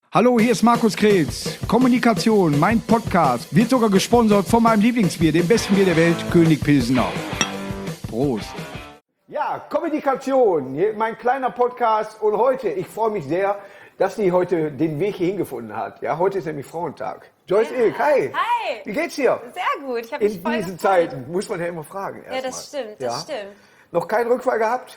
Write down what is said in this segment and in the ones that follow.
Hallo, hier ist Markus Kretz. Kommunikation, mein Podcast, wird sogar gesponsert von meinem Lieblingsbier, dem besten Bier der Welt, König Pilsener. Prost. Ja, Kommunikation, hier mein kleiner Podcast und heute, ich freue mich sehr, dass sie heute den Weg hier hingefunden hat. Ja, heute ist nämlich Frauentag. Joyce Ilk, hi. Hi. Wie geht's dir? Sehr gut, ich habe mich voll In diesen gefreut. Zeiten muss man ja immer fragen. Ja, das stimmt, das stimmt. Noch keinen Rückfall gehabt?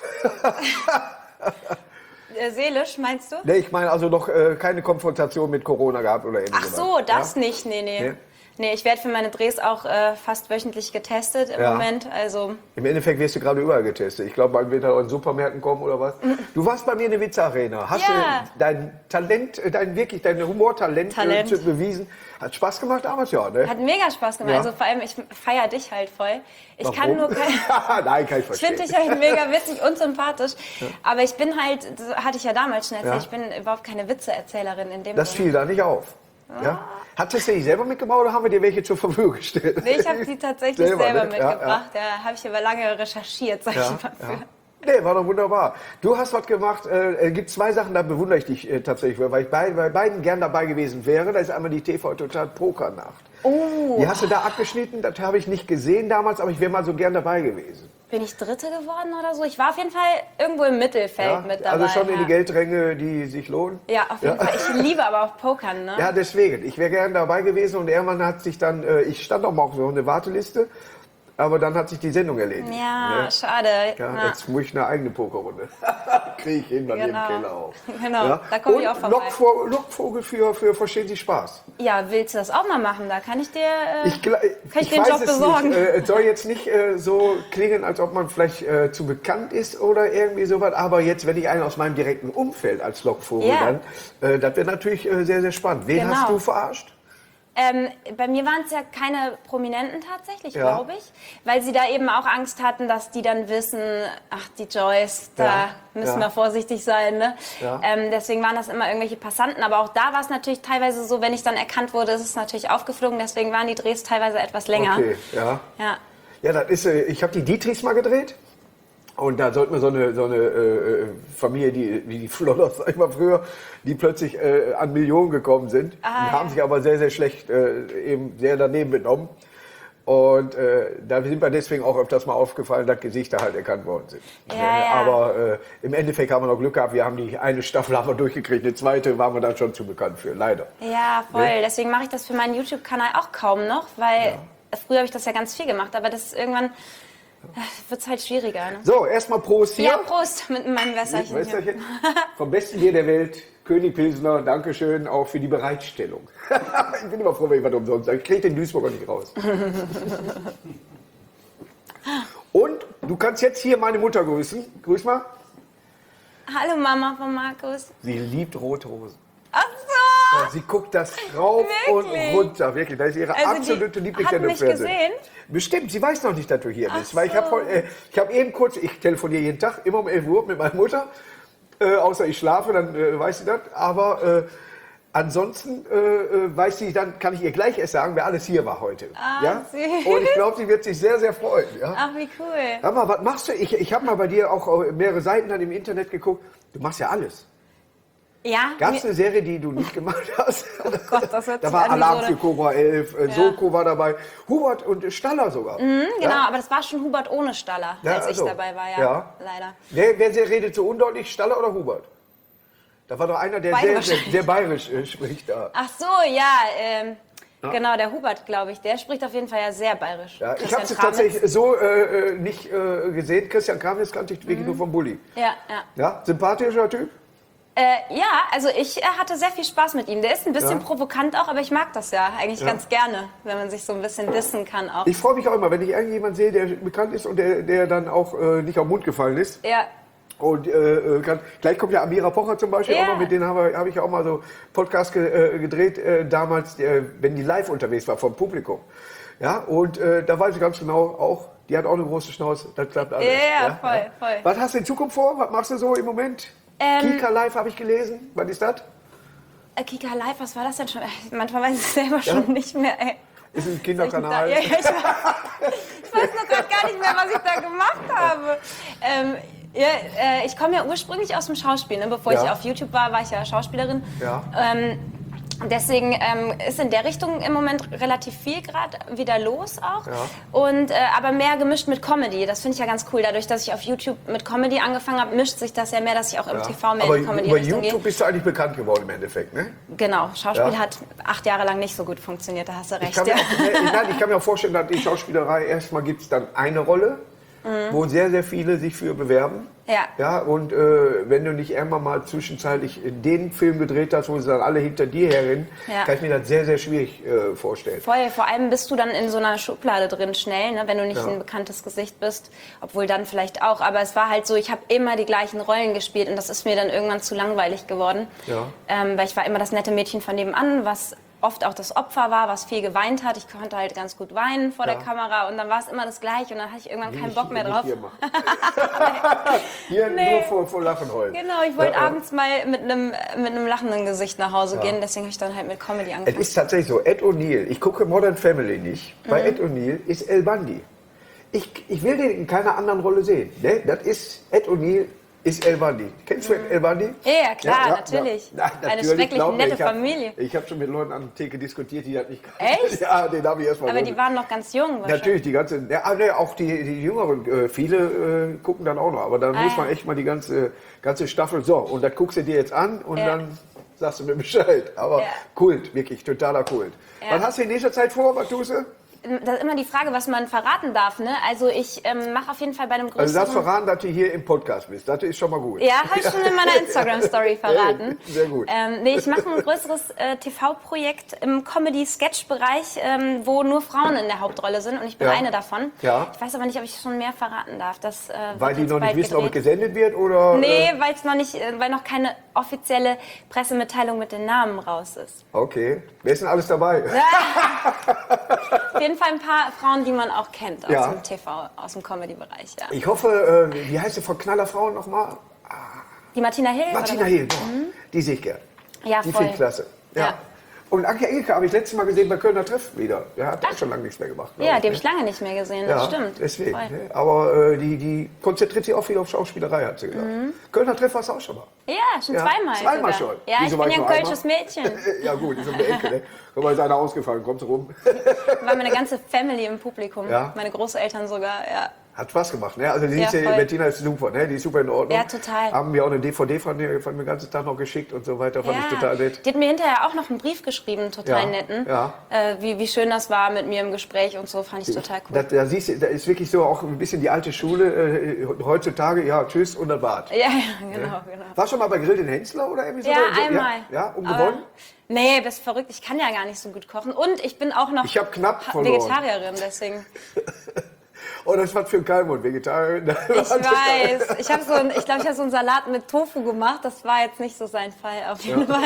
Seelisch, meinst du? Nee, ich meine also noch keine Konfrontation mit Corona gehabt oder irgendwie Ach so, das nicht, nee. Nee, ich werde für meine Drehs auch fast wöchentlich getestet im Moment, also... Im Endeffekt wirst du gerade überall getestet. Ich glaube, man wird auch in Supermärkten kommen oder was. Du warst bei mir in der Witze-Arena. Hast du dein Talent, dein Humortalent bewiesen? Hat Spaß gemacht damals, ja, ne? Hat mega Spaß gemacht. Also vor allem, ich feiere dich halt voll. Warum? Kann nur... Nein, kann ich verstehen. Ich finde dich halt mega witzig und sympathisch. Ja. Aber ich bin halt, das hatte ich ja damals schon erzählt, ich bin überhaupt keine Witzeerzählerin in dem Das Sinne. fiel da nicht auf. Ja? Hattest du die selber mitgebracht oder haben wir dir welche zur Verfügung gestellt? Nee, ich habe sie tatsächlich selber mitgebracht. Ja, habe ich aber lange recherchiert, sag ich mal. Für. Nee, war doch wunderbar. Du hast was gemacht, gibt zwei Sachen, da bewundere ich dich tatsächlich, weil ich bei beiden gern dabei gewesen wäre. Da ist einmal die TV Total Pokernacht. Oh. Die hast du da abgeschnitten, das habe ich nicht gesehen damals, aber ich wäre mal so gern dabei gewesen. Bin ich Dritte geworden oder so? Ich war auf jeden Fall irgendwo im Mittelfeld mit dabei. Also schon in die Geldränge, die sich lohnen? Ja, auf jeden Fall. Ich liebe aber auch Pokern, ne? Ja, deswegen. Ich wäre gern dabei gewesen und irgendwann hat sich dann, ich stand auch mal auf so eine Warteliste, aber dann hat sich die Sendung erledigt. Ja, ne? Schade. Ja, jetzt muss ich eine eigene Pokerrunde. Kriege ich hin bei mir im Keller auch. Genau, da komme ich auch vorbei. Lockvogel für Verstehen Sie Spaß. Ja, willst du das auch mal machen? Da kann ich dir ich den Job besorgen. Es soll jetzt nicht so klingen, als ob man vielleicht zu bekannt ist oder irgendwie sowas. Aber jetzt, wenn ich einen aus meinem direkten Umfeld als Lockvogel dann, das wäre natürlich sehr, sehr spannend. Wen hast du verarscht? Bei mir waren es ja keine Prominenten tatsächlich, glaube ich, weil sie da eben auch Angst hatten, dass die dann wissen, ach, die Joyce, da müssen wir vorsichtig sein. Ne? Ja. Deswegen waren das immer irgendwelche Passanten, aber auch da war es natürlich teilweise so, wenn ich dann erkannt wurde, ist es natürlich aufgeflogen, deswegen waren die Drehs teilweise etwas länger. Okay, ja, das ist, ich habe die Dietrichs mal gedreht. Und da sollten wir so eine Familie, die Flodders, sag ich mal früher, die plötzlich an Millionen gekommen sind. Die haben sich aber sehr, sehr schlecht eben sehr daneben benommen. Und da sind wir deswegen auch öfters mal aufgefallen, dass Gesichter halt erkannt worden sind. Aber im Endeffekt haben wir noch Glück gehabt. Wir haben die eine Staffel haben wir durchgekriegt, eine zweite waren wir dann schon zu bekannt für, leider. Ja, voll. Ne? Deswegen mache ich das für meinen YouTube-Kanal auch kaum noch, weil früher habe ich das ja ganz viel gemacht, aber das ist irgendwann... wird es halt schwieriger, ne? So, erstmal Prost hier. Ja, Prost mit meinem Wässerchen. Vom besten Bier der Welt, König Pilsener. Dankeschön auch für die Bereitstellung. Ich bin immer froh, wenn ich was umsonst sage. Ich kriege den Duisburger nicht raus. Und du kannst jetzt hier meine Mutter grüßen. Grüß mal. Hallo Mama von Markus. Sie liebt rote Hosen. Ach so. Ja, sie guckt das rauf und runter, wirklich. Das ist ihre absolute Lieblingssendung. Hat mich gesehen? Bestimmt, sie weiß noch nicht, dass du hier bist. Weil ich habe eben kurz, ich telefoniere jeden Tag, immer um 11 Uhr mit meiner Mutter. Außer ich schlafe, dann weiß sie das. Aber ansonsten weiß sie, dann kann ich ihr gleich erst sagen, wer alles hier war heute. Süß. Und ich glaube, sie wird sich sehr, sehr freuen. Ja? Ach, wie cool. Sag mal, was machst du? Ich habe mal bei dir auch mehrere Seiten dann im Internet geguckt. Du machst ja alles. Ja. Gab es eine Serie, die du nicht gemacht hast? Oh Gott, das hört da war Alarm für Cobra 11, Soko war dabei, Hubert und Staller sogar. Genau, aber das war schon Hubert ohne Staller, als ich dabei war, leider. Wer redet so undeutlich, Staller oder Hubert? Da war doch einer, der sehr bayerisch spricht da. Ach so, genau, der Hubert, glaube ich, der spricht auf jeden Fall ja sehr bayerisch. Ja, ich habe es tatsächlich so nicht gesehen. Christian Kramitz kannte ich wirklich nur vom Bulli. Ja, sympathischer Typ? Also ich hatte sehr viel Spaß mit ihm. Der ist ein bisschen provokant auch, aber ich mag das ja eigentlich ganz gerne, wenn man sich so ein bisschen dissen kann auch. Ich freue mich auch immer, wenn ich irgendjemanden sehe, der bekannt ist und der dann auch nicht auf den Mund gefallen ist. Ja. Und gleich kommt ja Amira Pocher zum Beispiel auch noch, mit denen habe ich ja auch mal so Podcast gedreht, damals, wenn die live unterwegs war vom Publikum. Ja, und da weiß ich ganz genau auch, die hat auch eine große Schnauze, das klappt alles. Ja, voll. Was hast du in Zukunft vor? Was machst du so im Moment? Kika Live habe ich gelesen. Was ist das? Kika Live, was war das denn schon? Manchmal weiß ich es selber schon nicht mehr. Ey. Ist ein Kinderkanal. Ich weiß noch gerade gar nicht mehr, was ich da gemacht habe. Ja, ich komme ja ursprünglich aus dem Schauspiel. Ne? Bevor ich auf YouTube war, war ich ja Schauspielerin. Ja. Deswegen ist in der Richtung im Moment relativ viel gerade wieder los auch. Ja. Und, aber mehr gemischt mit Comedy. Das finde ich ja ganz cool. Dadurch, dass ich auf YouTube mit Comedy angefangen habe, mischt sich das ja mehr, dass ich auch im TV mehr in die Comedy-Richtung über YouTube bist du eigentlich bekannt geworden im Endeffekt, ne? Genau. Schauspiel hat 8 Jahre lang nicht so gut funktioniert, da hast du recht. Ich kann mir auch vorstellen, dass die Schauspielerei, erstmal gibt es dann eine Rolle, wo sehr, sehr viele sich für bewerben. Ja. Ja, und wenn du nicht irgendwann mal zwischenzeitlich den Film gedreht hast, wo sie dann alle hinter dir herrennen, kann ich mir das sehr, sehr schwierig vorstellen. Voll, vor allem bist du dann in so einer Schublade drin schnell, ne, wenn du nicht ein bekanntes Gesicht bist. Obwohl dann vielleicht auch. Aber es war halt so, ich habe immer die gleichen Rollen gespielt und das ist mir dann irgendwann zu langweilig geworden. Ja. Weil ich war immer das nette Mädchen von nebenan, was oft auch das Opfer war, was viel geweint hat. Ich konnte halt ganz gut weinen vor der Kamera und dann war es immer das Gleiche und dann hatte ich irgendwann keinen Bock mehr drauf. Hier nur vor Lachen heulen. Genau, ich wollte abends mal mit einem lachenden Gesicht nach Hause gehen, deswegen habe ich dann halt mit Comedy angefangen. Es ist tatsächlich so, Ed O'Neill, ich gucke Modern Family nicht, bei Ed O'Neill ist El Bundy. Ich will den in keiner anderen Rolle sehen. Ne? Das ist Ed O'Neill. Ist El Bundy. Kennst du El Bundy? Ja, klar, natürlich. Ja, eine schrecklich nette Familie. Ich habe schon mit Leuten an der Theke diskutiert, die das nicht kannten. Echt? Ja, den habe ich erstmal. Aber die waren noch ganz jung natürlich, die ganze, auch die Jüngeren, viele gucken dann auch noch. Aber dann muss man echt mal die ganze Staffel, so, und das guckst du dir jetzt an und dann sagst du mir Bescheid. Aber Kult, wirklich, totaler Kult. Was hast du in nächster Zeit vor, was tust du? Das ist immer die Frage, was man verraten darf. Ne? Also ich mache auf jeden Fall bei einem größeren... Also du darfst verraten, dass du hier im Podcast bist. Das ist schon mal gut. Ja, habe ich schon in meiner Instagram-Story verraten. Sehr gut. Nee, ich mache ein größeres TV-Projekt im Comedy-Sketch-Bereich, wo nur Frauen in der Hauptrolle sind und ich bin eine davon. Ja. Ich weiß aber nicht, ob ich schon mehr verraten darf. Das, weil die noch nicht wissen, ob es gesendet wird? Oder, nee, weil noch keine offizielle Pressemitteilung mit den Namen raus ist. Okay. Wer ist denn alles dabei? Auf jeden Fall ein paar Frauen, die man auch kennt aus dem TV, aus dem Comedy-Bereich. Ja. Ich hoffe, wie heißt sie von Knallerfrauen nochmal? Die Martina Hill? Martina Hill, die sehe ich gern. Ja, die voll. finde ich klasse. Ja. Und Anke Engelke habe ich letztes Mal gesehen bei Kölner Treff wieder. Der hat auch schon lange nichts mehr gemacht. Ja, die habe ich lange nicht mehr gesehen, das stimmt. Deswegen. Ne? Aber die konzentriert sich auch viel auf Schauspielerei, hat sie gesagt. Kölner Treff warst du auch schon mal. Ja, schon zweimal. Zweimal schon. Ja, ich bin ja ein kölsches Mädchen. Ja gut, ist um die Ecke. Ne? Guck mal, ist einer ausgefallen, kommt rum. War meine ganze Family im Publikum. Ja? Meine Großeltern sogar, Hat Spaß gemacht, ne? Also Bettina ist super, ne? Die ist super in Ordnung. Ja, total. Haben mir auch eine DVD von mir den ganzen Tag noch geschickt und so weiter. Fand ich total nett. Die hat mir hinterher auch noch einen Brief geschrieben, total netten. Ja. Wie schön das war mit mir im Gespräch und so, fand ich total cool. Da siehst du, da ist wirklich so auch ein bisschen die alte Schule. Heutzutage, tschüss und das Bad. Ja, genau. Warst du schon mal bei Grill den Hensler oder irgendwie so? Ja, einmal. Ja, und gewonnen? Nee, bist verrückt. Ich kann ja gar nicht so gut kochen. Und ich bin auch noch Vegetarierin, deswegen. Oh, das war für einen Kalmund, Vegetarierin. Ich weiß. Ich glaube, ich habe so einen Salat mit Tofu gemacht. Das war jetzt nicht so sein Fall, auf jeden Fall.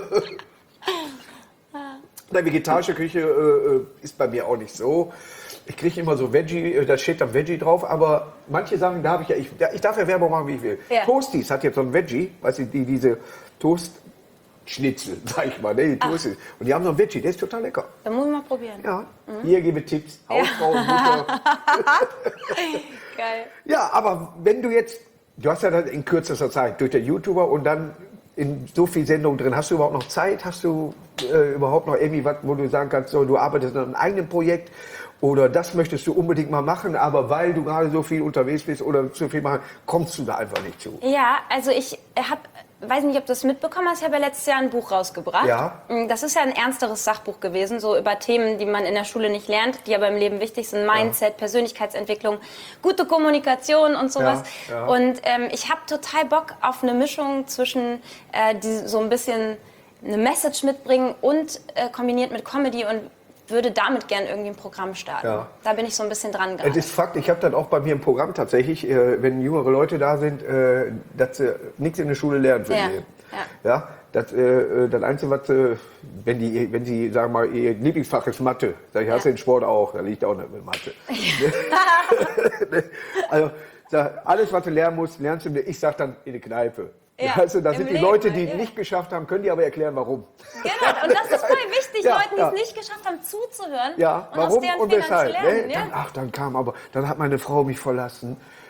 Die vegetarische Küche ist bei mir auch nicht so. Ich kriege immer so Veggie, da steht dann Veggie drauf, aber manche Sachen darf ich darf ja Werbung machen, wie ich will. Ja. Toasties hat jetzt so ein Veggie, weißt du, diese Toast-Schnitzel, sag ich mal, ne, die Toasties. Und die haben so ein Veggie, der ist total lecker. Da muss ich mal probieren. Ja, hier gebe Tipps, Hausfrau und Mutter. Geil. Ja, aber wenn du hast ja dann in kürzester Zeit durch den YouTuber und dann in so viel Sendungen drin, hast du überhaupt noch Zeit? Hast du überhaupt noch irgendwie was, wo du sagen kannst, so, du arbeitest an einem eigenen Projekt oder das möchtest du unbedingt mal machen, aber weil du gerade so viel unterwegs bist oder zu viel machen, kommst du da einfach nicht zu? Ja, also ich weiß nicht, ob du das mitbekommen hast, ich habe ja letztes Jahr ein Buch rausgebracht. Ja. Das ist ja ein ernsteres Sachbuch gewesen, so über Themen, die man in der Schule nicht lernt, die aber im Leben wichtig sind. Mindset, Persönlichkeitsentwicklung, gute Kommunikation und sowas. Ja. Und ich habe total Bock auf eine Mischung zwischen die so ein bisschen eine Message mitbringen und kombiniert mit Comedy und würde damit gern irgendwie ein Programm starten. Ja. Da bin ich so ein bisschen dran gerade. Das ist Fakt. Ich habe dann auch bei mir im Programm tatsächlich, wenn jüngere Leute da sind, dass sie nichts in der Schule lernen für ihr Leben. Ja. Das Einzige, was wenn sie sagen wir mal, ihr Lieblingsfach ist Mathe, sag ich, hast du den Sport auch, da liegt auch nicht mit Mathe. Also alles, was du lernen musst, lernst du, ich sag dann in der Kneipe. Ja, also, da sind die Leute, die nicht geschafft haben, können die aber erklären, warum. Genau, und das ist voll wichtig, Leuten, die es nicht geschafft haben, zuzuhören und warum aus deren und Fehlern weshalb. zu lernen. Ne? Dann hat meine Frau mich verlassen.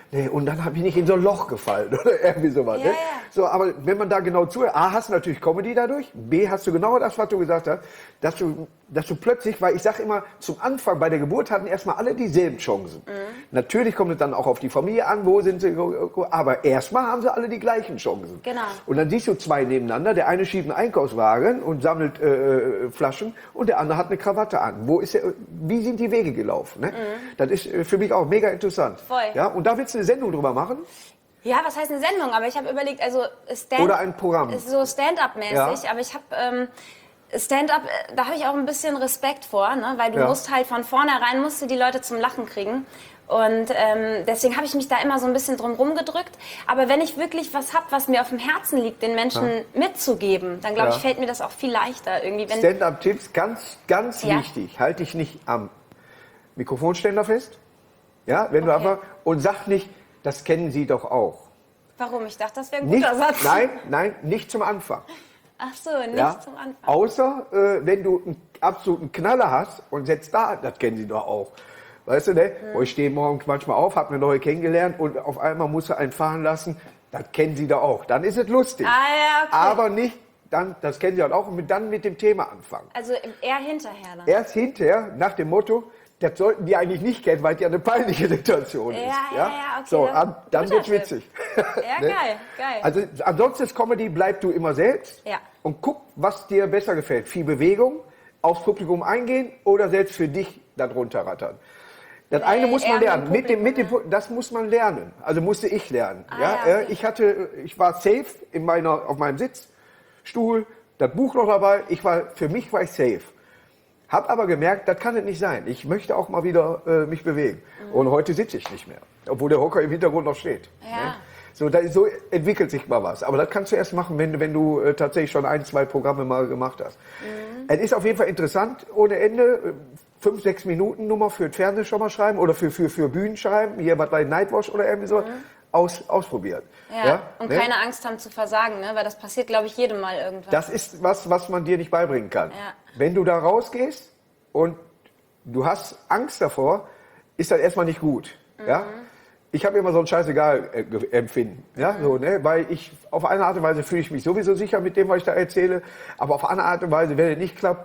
Nee, und dann bin ich in so ein Loch gefallen oder irgendwie sowas. Ja, ne? ja. So, aber wenn man da genau zuhört, A, hast du natürlich Comedy dadurch, B, hast du genau das, was du gesagt hast, dass du plötzlich, weil ich sage immer, zum Anfang bei der Geburt hatten erstmal alle dieselben Chancen. Natürlich kommt es dann auch auf die Familie an, wo sind sie, aber erstmal haben sie alle die gleichen Chancen. Genau. Und dann siehst du zwei nebeneinander, der eine schiebt einen Einkaufswagen und sammelt Flaschen und der andere hat eine Krawatte an. Wie sind die Wege gelaufen? Ne? Das ist für mich auch mega interessant. Voll. Ja, und da willst du eine Sendung drüber machen? Ja, was heißt eine Sendung? Aber ich habe überlegt, also Oder ein Programm. So Stand-up-mäßig, Ja. aber ich habe Stand-up, da habe ich auch ein bisschen Respekt vor, ne? Weil du musst halt von vornherein musst du die Leute zum Lachen kriegen. Und deswegen habe ich mich da immer so ein bisschen drum rumgedrückt. Aber wenn ich wirklich was habe, was mir auf dem Herzen liegt, den Menschen mitzugeben, dann glaube ich, fällt mir das auch viel leichter irgendwie. Stand-up-Tipps, ganz wichtig. Halte dich nicht am Mikrofonständer fest. Ja, wenn du einfach, und sag nicht, das kennen Sie doch auch. Warum? Ich dachte, das wäre ein guter Satz. Nein, nicht zum Anfang. Ach so, nicht zum Anfang. Außer, wenn du einen absoluten Knaller hast und setzt da, das kennen Sie doch auch. Weißt du, ne? Ich stehe morgens manchmal auf, habe eine neue kennengelernt und auf einmal muss er einen fahren lassen. Das kennen Sie doch auch. Dann ist es lustig. Ah, ja, okay. Aber nicht, dann, das kennen Sie halt auch, und dann mit dem Thema anfangen. Also eher hinterher dann. Erst hinterher, nach dem Motto, das sollten die eigentlich nicht kennen, weil es ja eine peinliche Situation ist. Ja, okay. So, dann guter wird's witzig. Ja, Ne? geil. Also ansonsten ist Comedy, bleib du immer selbst und guck, was dir besser gefällt. Viel Bewegung, aufs Publikum eingehen oder selbst für dich dann runterrattern. Das eine muss man lernen. Das muss man lernen. Also musste ich lernen. Okay. Ich war safe auf meinem Sitzstuhl, das Buch noch dabei. Für mich war ich safe. Hab aber gemerkt, das kann es nicht sein. Ich möchte auch mal wieder mich bewegen. Und heute sitze ich nicht mehr, obwohl der Hocker im Hintergrund noch steht. Ja. Ne? So entwickelt sich mal was. Aber das kannst du erst machen, wenn du tatsächlich schon 1, 2 Programme mal gemacht hast. Es ist auf jeden Fall interessant, ohne Ende. 5, 6 Minuten Nummer für Fernsehen schon mal schreiben oder für Bühnen schreiben. Hier was bei Nightwash oder irgendwie so. Ausprobiert. Ja, und keine Angst haben zu versagen, ne? Weil das passiert, glaube ich, jedem Mal irgendwann. Das ist was man dir nicht beibringen kann. Ja. Wenn du da rausgehst und du hast Angst davor, ist das erstmal nicht gut. Ja? Ich habe immer so ein Scheißegal-Empfinden. Ja? So, ne? Weil auf eine Art und Weise fühle ich mich sowieso sicher mit dem, was ich da erzähle. Aber auf eine Art und Weise, wenn es nicht klappt,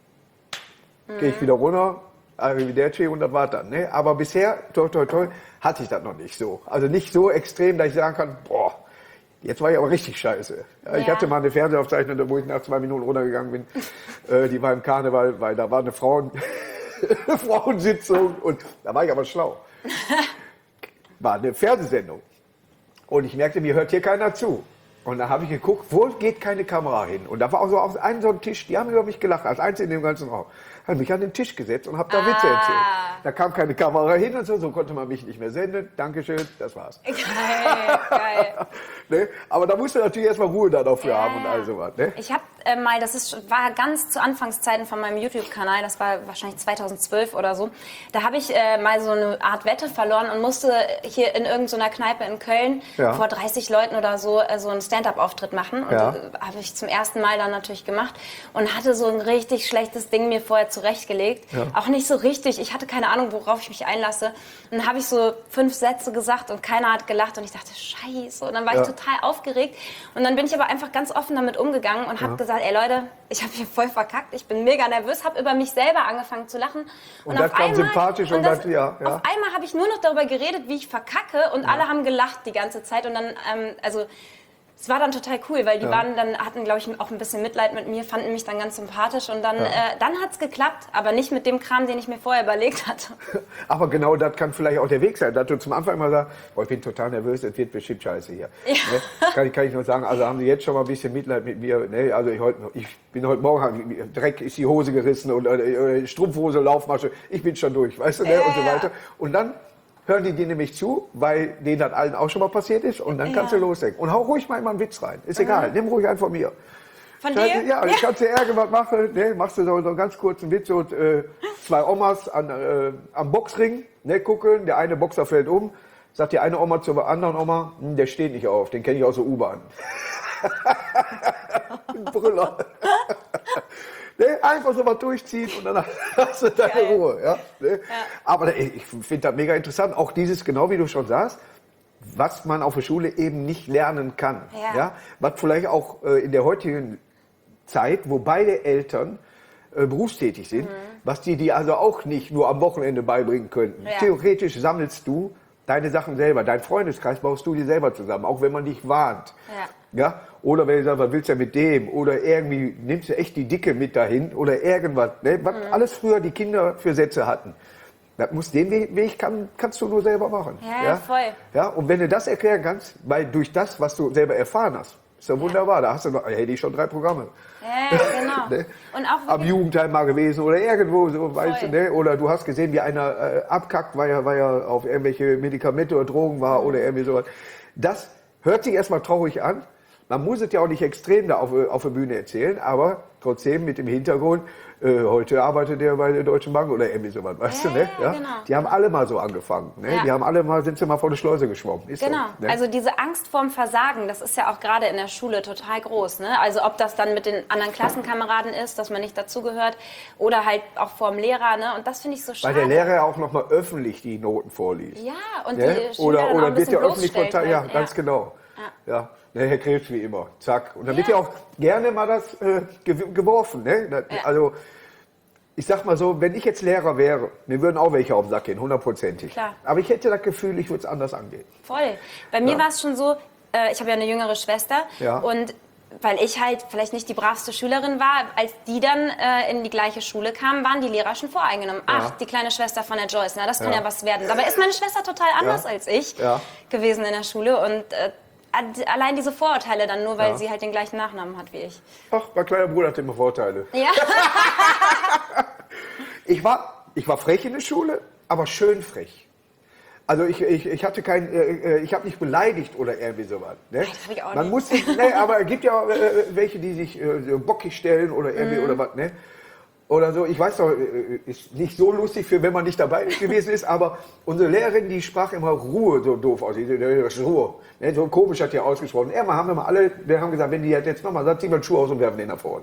gehe ich wieder runter, Arrivederci und das war dann. Ne? Aber bisher, toi, toi, toi, hatte ich das noch nicht so. Also nicht so extrem, dass ich sagen kann, boah, jetzt war ich aber richtig scheiße. Ja, ich hatte mal eine Fernsehaufzeichnung, wo ich nach 2 Minuten runtergegangen bin. Die war im Karneval, weil da war eine Frauensitzung und da war ich aber schlau. War eine Fernsehsendung. Und ich merkte, mir hört hier keiner zu. Und da habe ich geguckt, wo geht keine Kamera hin? Und da war auch so auf einem so ein Tisch, die haben über mich gelacht, als Einzige in dem ganzen Raum. Habe mich an den Tisch gesetzt und habe da Witze erzählt. Da kam keine Kamera hin und so konnte man mich nicht mehr senden. Dankeschön, das war's. Geil. Ne? Aber da musst du natürlich erstmal Ruhe da dafür haben und all sowas. Ne? Ich habe mal, war ganz zu Anfangszeiten von meinem YouTube-Kanal, das war wahrscheinlich 2012 oder so, da habe ich mal so eine Art Wette verloren und musste hier in irgendeiner Kneipe in Köln vor 30 Leuten oder so einen Stand-up-Auftritt machen. Und habe ich zum ersten Mal dann natürlich gemacht und hatte so ein richtig schlechtes Ding mir vorher zurechtgelegt. Ja. Auch nicht so richtig. Ich hatte keine Ahnung, worauf ich mich einlasse. Und dann habe ich so 5 Sätze gesagt und keiner hat gelacht und ich dachte, scheiße. Und dann war ich total aufgeregt. Und dann bin ich aber einfach ganz offen damit umgegangen und habe gesagt, ey Leute, ich habe hier voll verkackt. Ich bin mega nervös, habe über mich selber angefangen zu lachen. Und das kam sympathisch und das, auf einmal habe ich nur noch darüber geredet, wie ich verkacke und alle haben gelacht die ganze Zeit. Und dann, es war dann total cool, weil die hatten, glaube ich, auch ein bisschen Mitleid mit mir, fanden mich dann ganz sympathisch und dann hat es geklappt, aber nicht mit dem Kram, den ich mir vorher überlegt hatte. Aber genau das kann vielleicht auch der Weg sein, dass du zum Anfang immer sagst, ich bin total nervös, es wird bestimmt scheiße hier. Ja. Ne? Kann ich nur sagen, also haben Sie jetzt schon mal ein bisschen Mitleid mit mir. Ne? Also ich bin heute Morgen, Dreck ist die Hose gerissen und Strumpfhose, Laufmasche, ich bin schon durch, weißt du, ne? Und so weiter. Und dann hören die dir nämlich zu, weil denen das allen auch schon mal passiert ist und dann kannst du loslegen. Und hau ruhig mal immer einen Witz rein. Ist egal, nimm ruhig einen von mir. Von dir? Ja, ich kannst dir irgendwas machen, ne? Machst du so einen ganz kurzen Witz und 2 Omas am Boxring, ne, gucken, der eine Boxer fällt um, sagt die eine Oma zur anderen Oma, der steht nicht auf, den kenne ich aus der U-Bahn. Brüller. Ne, einfach so mal durchziehen und dann hast du deine Ruhe. Ja, ne? Aber ich finde das mega interessant. Auch dieses, genau wie du schon sagst, was man auf der Schule eben nicht lernen kann. Ja. Ja? Was vielleicht auch in der heutigen Zeit, wo beide Eltern berufstätig sind, was die also auch nicht nur am Wochenende beibringen könnten. Ja. Theoretisch sammelst du deine Sachen selber. Dein Freundeskreis baust du dir selber zusammen, auch wenn man dich warnt. Ja? Oder wenn du sagst, was willst du mit dem? Oder irgendwie nimmst du echt die Dicke mit dahin oder irgendwas. Ne? Was alles früher die Kinder für Sätze hatten. Das muss den Weg kannst du nur selber machen. Ja, voll. Ja? Und wenn du das erklären kannst, weil durch das, was du selber erfahren hast, ist ja wunderbar. Da hast du noch, hätte ich schon 3 Programme. Ja, genau. Ne? Und auch am Jugendheim mal gewesen oder irgendwo, so, weißt du, ne? Oder du hast gesehen, wie einer abkackt, weil er auf irgendwelche Medikamente oder Drogen war oder irgendwie sowas. Das hört sich erstmal traurig an. Man muss es ja auch nicht extrem da auf der Bühne erzählen, aber trotzdem mit dem Hintergrund, heute arbeitet er bei der Deutschen Bank oder irgendwie sowas, weißt du, ne? Ja? Genau. Die haben alle mal so angefangen, ne? Ja. Die haben alle mal, sind sie mal vor der Schleuse geschwommen. Ist Genau, so, ne? also diese Angst vorm Versagen, das ist ja auch gerade in der Schule total groß. Ne? Also ob das dann mit den anderen Klassenkameraden ist, dass man nicht dazugehört, oder halt auch vorm Lehrer. Ne? Und das finde ich so schade. Weil der Lehrer ja auch nochmal öffentlich die Noten vorliest. Ja, und ne? die Schüler dann auch oder ein wird bisschen ja öffentlich bloßstellt. verteilt, ja, ganz genau. Ja. Ne, Herr Krebs wie immer, zack. Und dann wird ja auch gerne mal das geworfen. Ne? Das, also ich sag mal so, wenn ich jetzt Lehrer wäre, mir würden auch welche auf den Sack gehen, 100%. Klar. Aber ich hätte das Gefühl, ich würde es anders angehen. Voll. Bei mir war es schon so, ich habe ja eine jüngere Schwester und weil ich halt vielleicht nicht die bravste Schülerin war, als die dann in die gleiche Schule kamen, waren die Lehrer schon voreingenommen. Ach, die kleine Schwester von der Joyce, na, das kann ja was werden. Dabei ist meine Schwester total anders als ich gewesen in der Schule und allein diese Vorurteile dann nur, weil sie halt den gleichen Nachnamen hat wie ich. Ach, mein kleiner Bruder hat immer Vorteile. Ja. Ich war frech in der Schule, aber schön frech. Also ich hatte ich habe nicht beleidigt oder irgendwie sowas. Ne? Das hab ich auch Man nicht. muss, ne, aber es gibt ja welche, die sich so bockig stellen oder irgendwie oder was, ne? Oder so, ich weiß doch, ist nicht so lustig für, wenn man nicht dabei gewesen ist, aber unsere Lehrerin, die sprach immer Ruhe so doof aus. Ruhe. Ne, so komisch hat die ausgesprochen. Wir haben gesagt, wenn die jetzt nochmal sagt, ziehen wir den Schuh aus und werfen den nach vorne.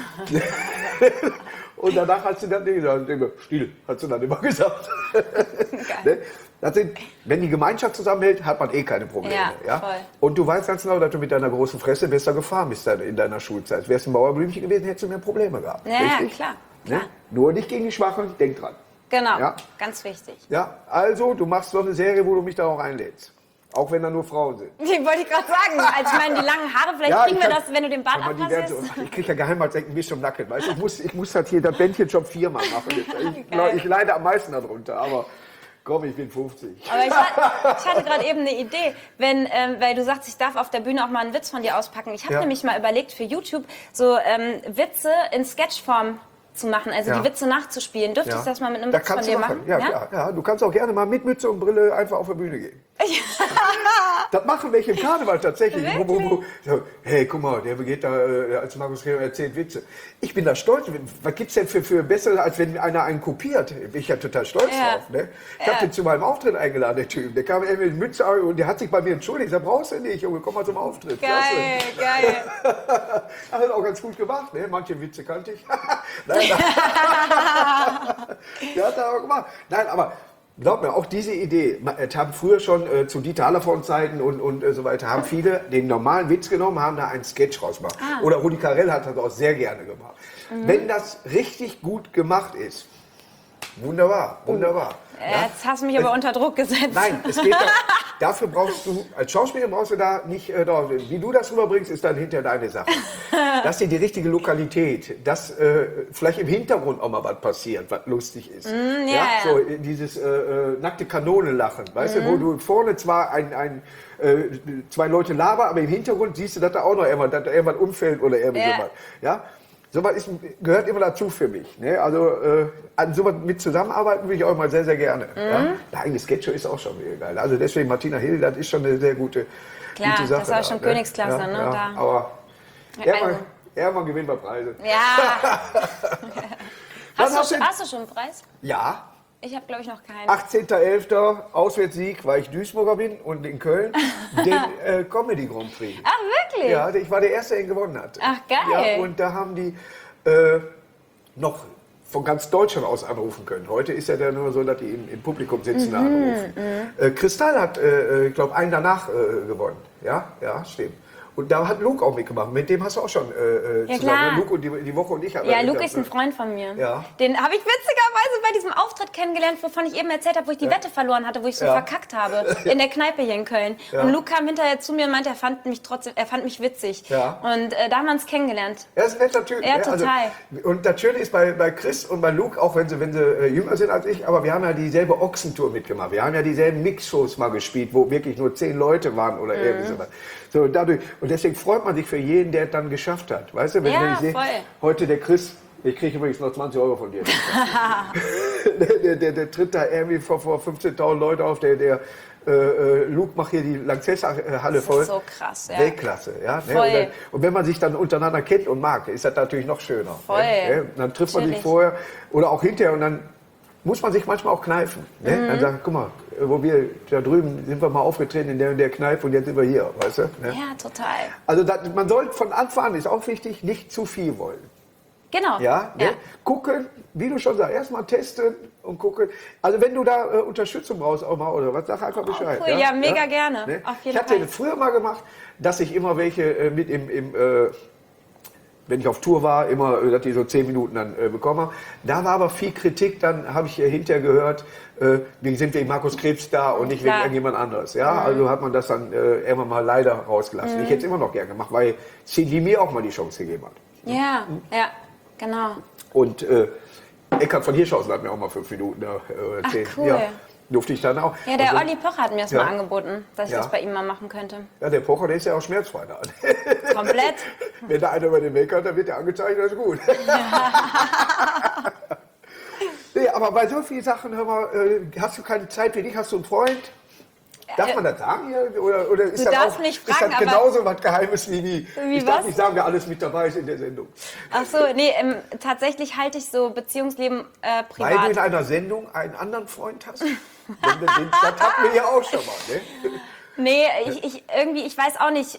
Und danach hat sie dann gesagt, still, hat sie dann immer gesagt. Ne? Wenn die Gemeinschaft zusammenhält, hat man eh keine Probleme. Ja? Voll. Und du weißt ganz genau, dass du mit deiner großen Fresse besser gefahren bist in deiner Schulzeit. Wärst ein Mauerblümchen gewesen, hättest du mehr Probleme gehabt. Ja, richtig? Klar. Ne? Nur nicht gegen die Schwachen, denk dran. Genau, Ja? ganz wichtig. Ja, also du machst so eine Serie, wo du mich da auch einlädst. Auch wenn da nur Frauen sind. Die wollte ich gerade sagen. Also ich meine, die langen Haare, vielleicht kriegen wir das, wenn du den Bart abrasierst. Ich kriege ja Geheimratsecken bis zum Nacken. Weißt? Ich muss halt hier das Bändchen schon 4-mal machen. Ich leide am meisten darunter, aber komm, ich bin 50. Aber ich hatte gerade eben eine Idee, weil du sagst, ich darf auf der Bühne auch mal einen Witz von dir auspacken. Ich habe nämlich mal überlegt, für YouTube so Witze in Sketchform zu machen, also die Witze nachzuspielen. Dürfte ich das mal mit einem Witz von dir machen? Ja, klar. Ja, du kannst auch gerne mal mit Mütze und Brille einfach auf der Bühne gehen. Das machen welche im Karneval tatsächlich. So, hey, guck mal, der geht da als Markus Rehmer erzählt Witze. Ich bin da stolz. Was gibt's denn für Besseres, als wenn einer einen kopiert? Bin ich ja total stolz drauf. Ne? Ich habe den zu meinem Auftritt eingeladen, der Typ. Der kam irgendwie mit Mütze und der hat sich bei mir entschuldigt. Ich sag, brauchst du nicht, Junge, komm mal zum Auftritt. Geil, geil. Hat er auch ganz gut gemacht. Ne? Manche Witze kannte ich. Nein, der hat er auch gemacht. Nein, aber glaub mir, auch diese Idee, haben früher schon zu Dieter Hallervorden-Zeiten und so weiter, haben viele den normalen Witz genommen, haben da einen Sketch rausgemacht. Oder Rudi Carrell hat das auch sehr gerne gemacht. Wenn das richtig gut gemacht ist, wunderbar, wunderbar. Jetzt hast du mich aber unter Druck gesetzt. Nein, es geht doch, dafür brauchst du, als Schauspieler brauchst du da nicht, wie du das rüberbringst, ist dann hinter deine Sache. Dass dir die richtige Lokalität, dass vielleicht im Hintergrund auch mal was passiert, was lustig ist. So dieses nackte Kanone-Lachen, weißt du, wo du vorne zwar zwei Leute labern, aber im Hintergrund siehst du, dass da auch noch irgendwas umfällt oder irgendwie sowas. Ja? Sowas gehört immer dazu für mich. Ne? Also an sowas mit zusammenarbeiten will ich auch immer sehr, sehr gerne. Ja? Der eigene Sketcher ist auch schon wieder geil. Also deswegen Martina Hill, das ist schon eine sehr gute Sache. Das war schon Königsklasse. Ja, ne? ja. Da. Aber irgendwann gewinnen wir Preise. Ja. Hast du schon einen Preis? Ja. Ich habe, glaube ich, noch keinen. 18.11. Auswärtssieg, weil ich Duisburger bin und in Köln den Comedy Grand Prix. Ach, wirklich? Ja, ich war der Erste, der ihn gewonnen hat. Ach, geil. Ja, und da haben die noch von ganz Deutschland aus anrufen können. Heute ist ja nur so, dass die im Publikum sitzen anrufen. Kristall hat, ich glaube, einen danach gewonnen. Ja, stimmt. Und da hat Luke auch mitgemacht. Mit dem hast du auch schon zusammen. Klar. Luke und die Woche und ich. Ja, Luke ist ein Freund von mir. Ja. Den habe ich witzigerweise bei diesem Auftritt kennengelernt, wovon ich eben erzählt habe, wo ich die Wette verloren hatte, wo ich so verkackt habe, in der Kneipe hier in Köln. Ja. Und Luke kam hinterher zu mir und meinte, er fand mich witzig. Ja. Und da haben wir uns kennengelernt. Er ist ein netter Typ. Ja, total. Also, und das Schöne ist bei Chris und bei Luke, auch wenn sie jünger sind als ich, aber wir haben ja dieselbe Ochsentour mitgemacht. Wir haben ja dieselben Mixshows mal gespielt, wo wirklich nur 10 Leute waren oder irgendwie sowas. So, dadurch, und deswegen freut man sich für jeden, der es dann geschafft hat. Weißt du, wenn ich sehe, heute der Chris, ich kriege übrigens noch 20 Euro von dir. der tritt da irgendwie vor 15.000 Leute auf, der Luke macht hier die Lanxess-Halle voll. Das ist so krass, ja. Weltklasse, ja. Ne? Und wenn man sich dann untereinander kennt und mag, ist das natürlich noch schöner. Voll. Ne? Dann trifft man sich vorher oder auch hinterher und dann muss man sich manchmal auch kneifen. Ne? Dann sagen, guck mal, wo wir da drüben sind wir mal aufgetreten in der und der Kneipe und jetzt sind wir hier, weißt du? Ne? Ja, total. Also man sollte von Anfang an, ist auch wichtig, nicht zu viel wollen. Genau. Ja, ne? Gucken, wie du schon sagst, erstmal testen und gucken. Also wenn du da Unterstützung brauchst auch mal oder was, sag einfach Bescheid. Cool. Ja, mega gerne. Ne? Auf jeden ich hatte das früher mal gemacht, dass ich immer welche mit wenn ich auf Tour war, immer, dass die so 10 Minuten dann bekommen haben. Da war aber viel Kritik, dann habe ich hinterher gehört, wegen sind wegen Markus Krebs da und nicht wegen irgendjemand anderes. Ja, also hat man das dann irgendwann mal leider rausgelassen. Ich hätte es immer noch gern gemacht, weil Cindy mir auch mal die Chance gegeben hat. Ja, genau. Und Eckhard von Hirschhausen hat mir auch mal 5 Minuten oder 10. Ach, cool. Ja, durfte ich dann auch. Ja, der Olli Pocher hat mir das mal angeboten, dass ich das bei ihm mal machen könnte. Ja, der Pocher, der ist ja auch schmerzfrei da. Komplett. Wenn da einer über den Weg hat, dann wird der angezeigt, das ist gut. Nee, aber bei so vielen Sachen, hör mal, hast du keine Zeit für dich? Hast du einen Freund? Darf man das sagen hier? Oder ist, das, auch, nicht fragen, ist das genauso was Geheimes wie ich darf nicht sagen, wer alles mit dabei ist in der Sendung? Ach so, nee, tatsächlich halte ich so Beziehungsleben privat. Weil du in einer Sendung einen anderen Freund hast? Das hatten wir ja auch schon mal, ne? Nee, ich weiß auch nicht,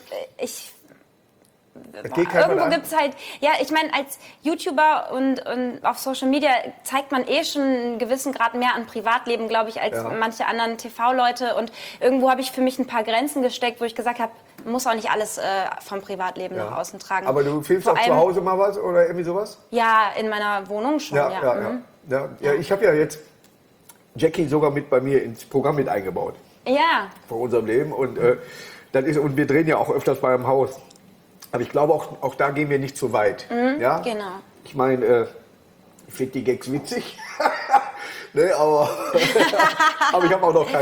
irgendwo gibt es halt, ja, ich meine, als YouTuber und auf Social Media zeigt man schon einen gewissen Grad mehr an Privatleben, glaube ich, als manche anderen TV-Leute. Und irgendwo habe ich für mich ein paar Grenzen gesteckt, wo ich gesagt habe, man muss auch nicht alles vom Privatleben nach außen tragen. Aber du filmst auch zu Hause mal was oder irgendwie sowas? Ja, in meiner Wohnung schon, Ja, ich habe ja jetzt Jackie sogar mit bei mir ins Programm mit eingebaut. Ja. Von unserem Leben. Und, und wir drehen ja auch öfters bei einem Haus. Aber ich glaube, auch da gehen wir nicht zu weit. Ja? Genau. Ich meine, ich finde die Gags witzig. Ne, aber ich habe auch noch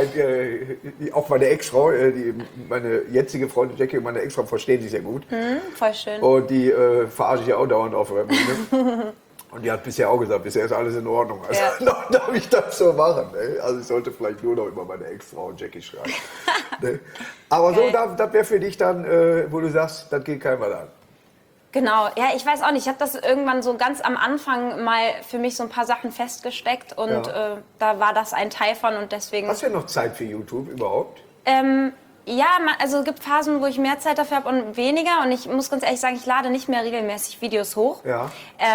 auch meine Ex-Frau, meine jetzige Freundin Jackie und meine Ex-Frau verstehen sich sehr gut. Voll schön. Und die verarsche ich ja auch dauernd auf der Bühne. Und die hat bisher auch gesagt, bisher ist alles in Ordnung. Also darf ich das so machen. Ne? Also ich sollte vielleicht nur noch über meine Ex-Frau Jackie schreiben. Ne? Aber so, das wäre für dich dann, wo du sagst, das geht keinem an. Genau, ja, ich weiß auch nicht. Ich habe das irgendwann so ganz am Anfang mal für mich so ein paar Sachen festgesteckt und da war das ein Teil von und deswegen... Hast du denn noch Zeit für YouTube überhaupt? Ja, also es gibt Phasen, wo ich mehr Zeit dafür habe und weniger. Und ich muss ganz ehrlich sagen, ich lade nicht mehr regelmäßig Videos hoch. Ja.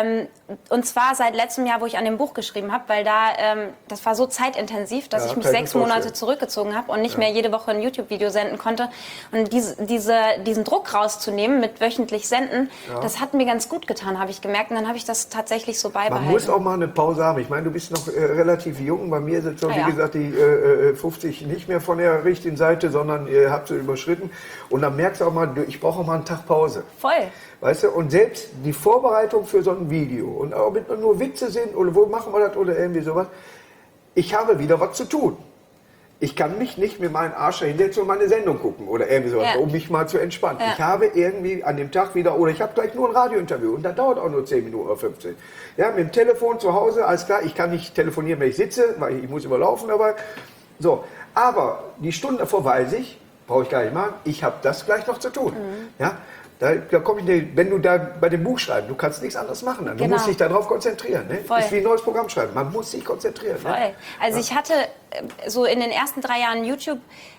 Und zwar seit letztem Jahr, wo ich an dem Buch geschrieben habe, weil das war so zeitintensiv, dass ich mich 6 Monate zurückgezogen habe und nicht mehr jede Woche ein YouTube-Video senden konnte. Und diesen Druck rauszunehmen mit wöchentlich senden, das hat mir ganz gut getan, habe ich gemerkt. Und dann habe ich das tatsächlich so beibehalten. Man muss auch mal eine Pause haben. Ich meine, du bist noch relativ jung. Bei mir sind schon, wie gesagt, die 50 nicht mehr von der richtigen Seite, sondern habt ihr überschritten. Und dann merkst du auch mal, ich brauche auch mal einen Tag Pause. Voll. Weißt du, und selbst die Vorbereitung für so ein Video und auch wenn nur Witze sind oder wo machen wir das oder irgendwie sowas, ich habe wieder was zu tun. Ich kann mich nicht mit meinem Arsch hinsetzen und meine Sendung gucken oder irgendwie sowas, um mich mal zu entspannen. Ich habe irgendwie an dem Tag wieder, oder ich habe gleich nur ein Radiointerview und das dauert auch nur 10 Minuten oder 15. Ja, mit dem Telefon zu Hause, alles klar, ich kann nicht telefonieren, wenn ich sitze, weil ich muss überlaufen dabei. So, aber die Stunden davor weiß ich, brauche ich gar nicht machen, ich habe das gleich noch zu tun. Ja, da komme ich, wenn du da bei dem Buch schreibst, du kannst nichts anderes machen. Du musst dich darauf konzentrieren. Ne? Ist wie ein neues Programm schreiben. Man muss sich konzentrieren. Voll. Ne? Also ich hatte so in den ersten 3 Jahren YouTube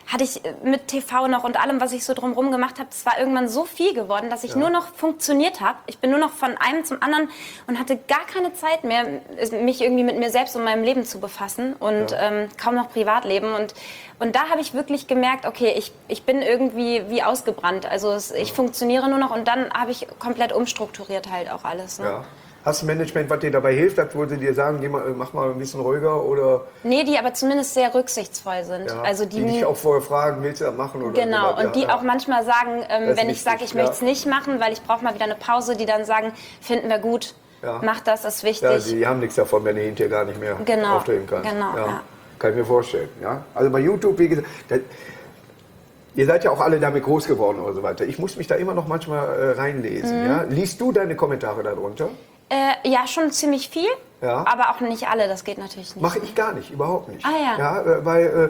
hatte ich mit TV noch und allem, was ich so drumherum gemacht habe, es war irgendwann so viel geworden, dass ich nur noch funktioniert habe. Ich bin nur noch von einem zum anderen und hatte gar keine Zeit mehr, mich irgendwie mit mir selbst und meinem Leben zu befassen und kaum noch Privatleben. Und da habe ich wirklich gemerkt, okay, ich bin irgendwie wie ausgebrannt. Also ich funktioniere nur noch und dann habe ich komplett umstrukturiert halt auch alles. Ne? Ja. Hast du Management, was dir dabei hilft, wo sie dir sagen, mach mal ein bisschen ruhiger oder? Nee, die aber zumindest sehr rücksichtsvoll sind. Ja, also die dich auch vorher fragen, willst du das machen oder? Genau, oder? und die auch manchmal sagen, wenn ich sage, ich möchte es nicht machen, weil ich brauche mal wieder eine Pause, die dann sagen, finden wir gut, mach das, ist wichtig. Ja, die haben nichts davon, wenn du hinterher gar nicht mehr auftreten kannst. Genau, ja. Kann ich mir vorstellen. Ja? Also bei YouTube, wie gesagt, ihr seid ja auch alle damit groß geworden oder so weiter. Ich muss mich da immer noch manchmal reinlesen. Ja? Liest du deine Kommentare darunter? Ja, schon ziemlich viel, aber auch nicht alle, das geht natürlich nicht. Mache ich gar nicht, überhaupt nicht. Ah, weil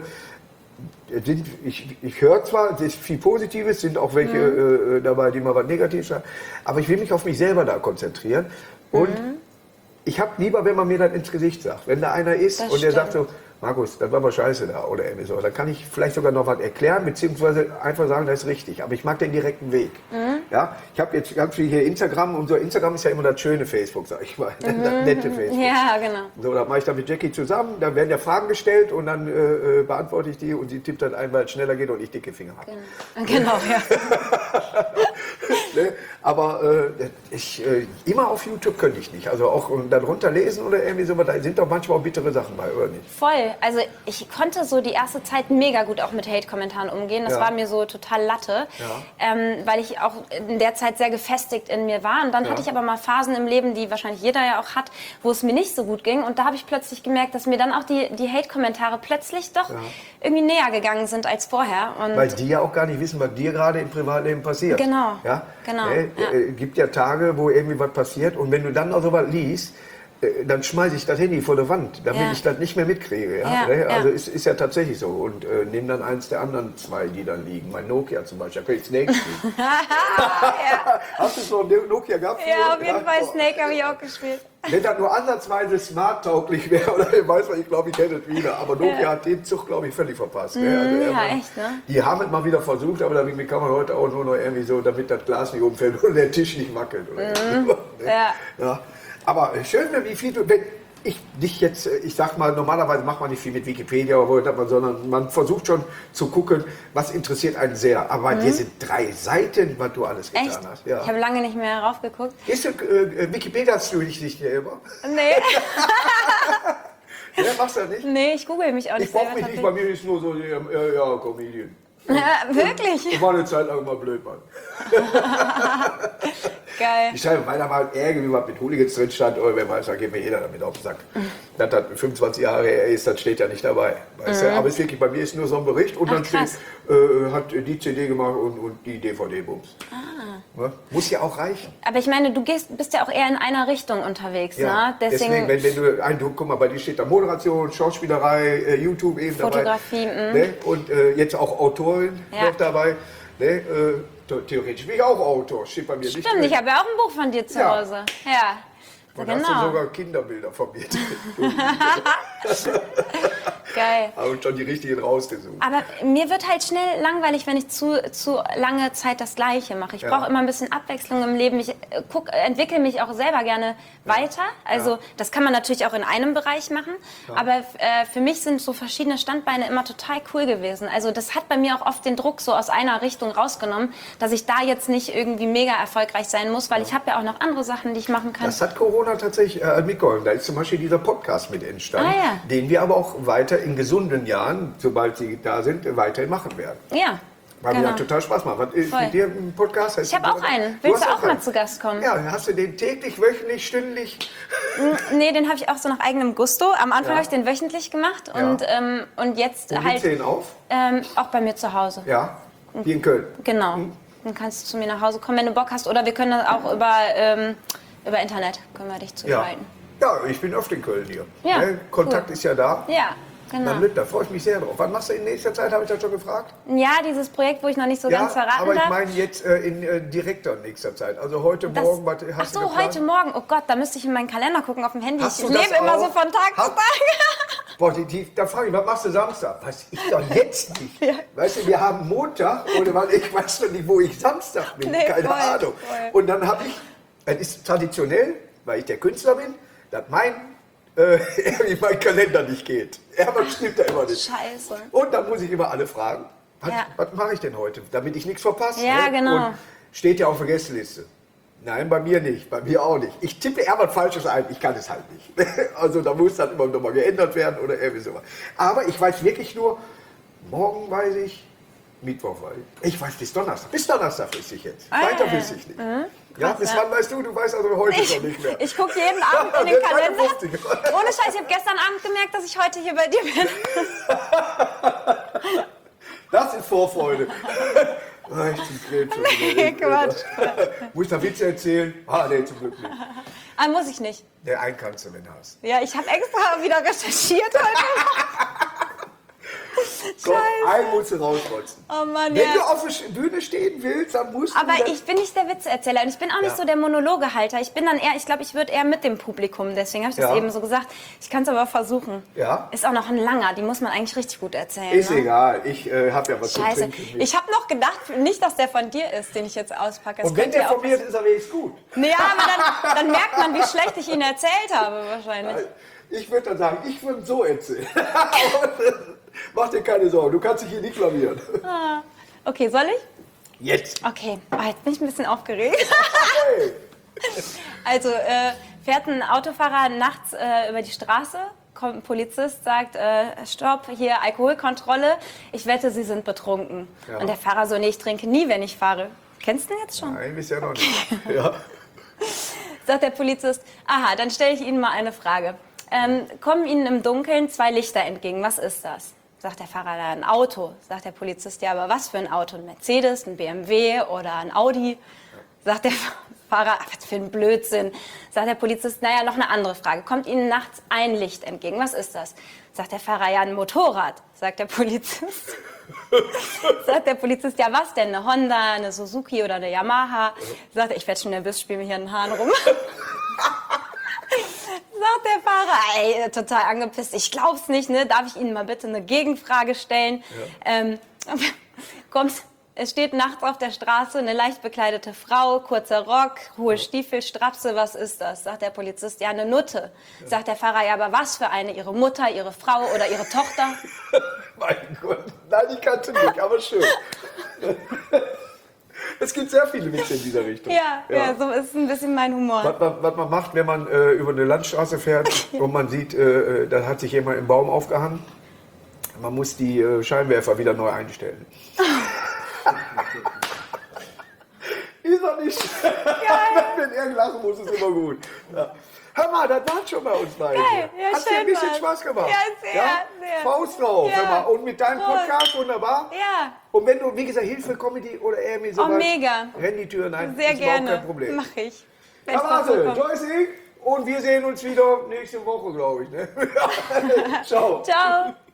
ich höre zwar, es ist viel Positives, sind auch welche dabei, die mal was Negatives sagen, aber ich will mich auf mich selber da konzentrieren. Und ich habe lieber, wenn man mir das ins Gesicht sagt. Wenn da einer ist und der sagt so, Markus, das war mal scheiße da oder irgendwie so. Dann kann ich vielleicht sogar noch was erklären, beziehungsweise einfach sagen, das ist richtig. Aber ich mag den direkten Weg. Ja, ich habe jetzt ganz viel hier Instagram und so. Instagram ist ja immer das schöne Facebook, sag ich mal. Das nette Facebook. Ja, genau. So, da mache ich dann mit Jackie zusammen. Dann werden ja Fragen gestellt und dann beantworte ich die und sie tippt dann ein, weil es schneller geht und ich dicke Finger habe. Genau, ja. Ne? Aber immer auf YouTube könnte ich nicht. Also auch darunter lesen oder irgendwie so, da sind doch manchmal auch bittere Sachen bei, oder nicht? Voll. Also ich konnte so die erste Zeit mega gut auch mit Hate-Kommentaren umgehen. Das war mir so total Latte, weil ich auch in der Zeit sehr gefestigt in mir war. Und dann hatte ich aber mal Phasen im Leben, die wahrscheinlich jeder ja auch hat, wo es mir nicht so gut ging. Und da habe ich plötzlich gemerkt, dass mir dann auch die Hate-Kommentare plötzlich doch irgendwie näher gegangen sind als vorher. Und weil die ja auch gar nicht wissen, was dir gerade im Privatleben passiert. Genau. Ja? Genau. Gibt ja Tage, wo irgendwie was passiert und wenn du dann noch so was liest, dann schmeiße ich das Handy vor der Wand, damit ich das nicht mehr mitkriege. Ja? Also ist ja tatsächlich so. Und nehme dann eins der anderen zwei, die dann liegen. Mein Nokia zum Beispiel, da kann ich Snake spielen. Hast du so ein Nokia gehabt? Ja, auf jeden Fall. Snake habe ich auch gespielt. Wenn das nur ansatzweise smart-tauglich wäre, oder ich weiß was, ich glaube, ich hätte es wieder. Aber Nokia hat den Zug, glaube ich, völlig verpasst. Also echt, ne? Die haben es mal wieder versucht, aber damit kann man heute auch nur noch irgendwie so, damit das Glas nicht umfällt und der Tisch nicht wackelt. Oder ja. Aber schön, wie viel du, wenn ich dich jetzt, ich sag mal, normalerweise macht man nicht viel mit Wikipedia, sondern man versucht schon zu gucken, was interessiert einen sehr. Aber bei dir sind 3 Seiten, was du alles getan hast. Ja. Ich habe lange nicht mehr raufgeguckt. Wikipedia hast du dich nicht immer? Nee. Ja, machst du das nicht? Nee, ich google mich auch nicht. Ich brauche mich nicht, bei mir ist nur so, Comedian. Ja, wirklich? Ich war eine Zeit lang immer blöd, Mann. Geil. Ich schreibe meiner Meinung nach irgendwie was mit Hooligans drin stand, oder wer weiß, da geht mir jeder damit auf den Sack. Das hat 25 Jahre her ist, das steht ja nicht dabei. Weißt du? Aber es ist wirklich, bei mir ist nur so ein Bericht und dann steht, hat die CD gemacht und die DVD-Bums. Ne? Muss ja auch reichen. Aber ich meine, du bist ja auch eher in einer Richtung unterwegs. Ja, ne? Deswegen wenn du, guck mal, bei dir steht da Moderation, Schauspielerei, YouTube eben Fotografie, dabei. Ne? Und jetzt auch Autorin noch dabei. Ne? Theoretisch bin ich auch Autor, steht bei mir nicht. Stimmt, ich habe ja auch ein Buch von dir zu Hause. Ja. Und hast du sogar Kinderbilder von mir. Geil. Und schon die richtigen rausgesucht. Aber mir wird halt schnell langweilig, wenn ich zu lange Zeit das Gleiche mache. Ich brauche immer ein bisschen Abwechslung im Leben. Ich entwickle mich auch selber gerne weiter. Also das kann man natürlich auch in einem Bereich machen. Aber für mich sind so verschiedene Standbeine immer total cool gewesen. Also das hat bei mir auch oft den Druck so aus einer Richtung rausgenommen, dass ich da jetzt nicht irgendwie mega erfolgreich sein muss, weil ich habe ja auch noch andere Sachen, die ich machen kann. Das hat Corona tatsächlich mitgeholfen. Da ist zum Beispiel dieser Podcast mit entstanden, den wir aber auch weiter in gesunden Jahren, sobald sie da sind, weiterhin machen werden. Ja. Weil mir das total Spaß macht. Was ist mit dir im Podcast? Ich habe auch einen. Willst du auch mal zu Gast kommen? Ja, hast du den täglich, wöchentlich, stündlich? Nee, den habe ich auch so nach eigenem Gusto. Am Anfang habe ich den wöchentlich gemacht und jetzt Wo halt... Wo den auf? Auch bei mir zu Hause. Ja, hier in Köln? Genau. Dann kannst du zu mir nach Hause kommen, wenn du Bock hast. Oder wir können das auch über Internet können wir dich zuschalten. Ja, ich bin oft in Köln hier. Ja, Kontakt ist ja da. Ja, genau. Da freue ich mich sehr drauf. Wann machst du in nächster Zeit, habe ich das schon gefragt? Ja, dieses Projekt, wo ich noch nicht so ganz verraten aber darf. ich meine jetzt in direkter nächster Zeit. Also heute Morgen, was hast du geplant? Heute Morgen. Oh Gott, da müsste ich in meinen Kalender gucken auf dem Handy. Hast ich du das lebe immer auch? so von Tag zu Tag. Boah, da frage ich, was machst du Samstag? Weiß ich doch jetzt nicht. Ja. Weißt du, wir haben Montag oder ich weiß doch nicht, wo ich Samstag bin. Nee, keine Ahnung. Voll. Und dann habe ich, es ist traditionell, weil ich der Künstler bin, dass mein Kalender nicht geht. Er stimmt da immer nicht. Scheiße. Und dann muss ich immer alle fragen, was mache ich denn heute, damit ich nichts verpasse. Ja, ne? genau. Und steht ja auf der Gästeliste. Nein, bei mir nicht, bei mir auch nicht. Ich tippe eher was Falsches ein, ich kann es halt nicht. Also da muss dann immer nochmal geändert werden oder irgendwie sowas. Aber ich weiß wirklich nur, morgen weiß ich, Mittwoch weiß ich. Ich weiß bis Donnerstag. Bis Donnerstag wüsste ich jetzt. Weiter wüsste ich nicht. Ja, bis wann weißt du? Du weißt also heute noch nicht mehr. Ich gucke jeden Abend in den Kalender. Ohne Scheiß, ich habe gestern Abend gemerkt, dass ich heute hier bei dir bin. Das ist Vorfreude. Nee, Quatsch. Muss ich da Witze erzählen? Nee, zum Glück nicht. Muss ich nicht. Nee, einen kannst du, wenn du hast. Ja, ich habe extra wieder recherchiert heute. Komm, einen musst du rausrotzen. Oh Mann, wenn du auf der Bühne stehen willst, dann musst du... Aber ich bin nicht der Witzeerzähler und ich bin auch nicht so der Monologehalter. Ich bin dann eher, ich glaube, ich würde eher mit dem Publikum, deswegen habe ich das eben so gesagt. Ich kann es aber versuchen. Ja. Ist auch noch ein langer, die muss man eigentlich richtig gut erzählen. Ist egal, ich habe ja was zu trinken. Ich habe noch gedacht, nicht, dass der von dir ist, den ich jetzt auspacke. Und wenn der von mir ist, ist er wenigstens gut. Ja, aber dann merkt man, wie schlecht ich ihn erzählt habe wahrscheinlich. Ich würde dann sagen, ich würde so erzählen. Mach dir keine Sorgen, du kannst dich hier nicht blamieren. Okay, soll ich? Jetzt. Okay, jetzt bin ich ein bisschen aufgeregt. Okay. Also fährt ein Autofahrer nachts über die Straße, kommt ein Polizist, sagt, stopp, hier Alkoholkontrolle, ich wette, Sie sind betrunken. Ja. Und der Fahrer so, nee, ich trinke nie, wenn ich fahre. Kennst du den jetzt schon? Nein, bisher noch nicht. Ja. Sagt der Polizist, aha, dann stelle ich Ihnen mal eine Frage. Kommen Ihnen im Dunkeln 2 Lichter entgegen, was ist das? Sagt der Fahrer, ein Auto. Sagt der Polizist, ja, aber was für ein Auto? Ein Mercedes, ein BMW oder ein Audi? Sagt der Fahrer, was für ein Blödsinn. Sagt der Polizist, naja, noch eine andere Frage. Kommt Ihnen nachts ein Licht entgegen, was ist das? Sagt der Fahrer, ja, ein Motorrad. Sagt der Polizist. Sagt der Polizist, ja, was denn? Eine Honda, eine Suzuki oder eine Yamaha? Sagt er, ich werde schon nervös, spiele mir hier einen Hahn rum. Sagt der Fahrer, ey, total angepisst, ich glaub's nicht, ne? Darf ich Ihnen mal bitte eine Gegenfrage stellen? Ja. Es steht nachts auf der Straße eine leicht bekleidete Frau, kurzer Rock, hohe Stiefel, Strapse, was ist das? Sagt der Polizist, ja, eine Nutte. Ja. Sagt der Fahrer, ja, aber was für eine? Ihre Mutter, Ihre Frau oder Ihre Tochter? Mein Gott, nein, die kannte nicht, aber schön. Es gibt sehr viele Witze in dieser Richtung. Ja, so ist ein bisschen mein Humor. Was man macht, wenn man über eine Landstraße fährt und man sieht, da hat sich jemand im Baum aufgehangen. Man muss die Scheinwerfer wieder neu einstellen. Ist doch nicht wenn er lachen muss, ist immer gut. Ja. Hör mal, das war schon bei uns beiden. Ja, hat dir ein bisschen Spaß gemacht? Ja, sehr. Faust drauf. Hör mal. Und mit deinem Podcast wunderbar. Ja. Und wenn du, wie gesagt, Hilfe, Comedy oder irgendwie sowas, mega. renn die Türen ein. Sehr ist gerne. Kein Problem. Mach ich. Also, Joyce Inc. Und wir sehen uns wieder nächste Woche, glaube ich. Ne? Ciao. Ciao.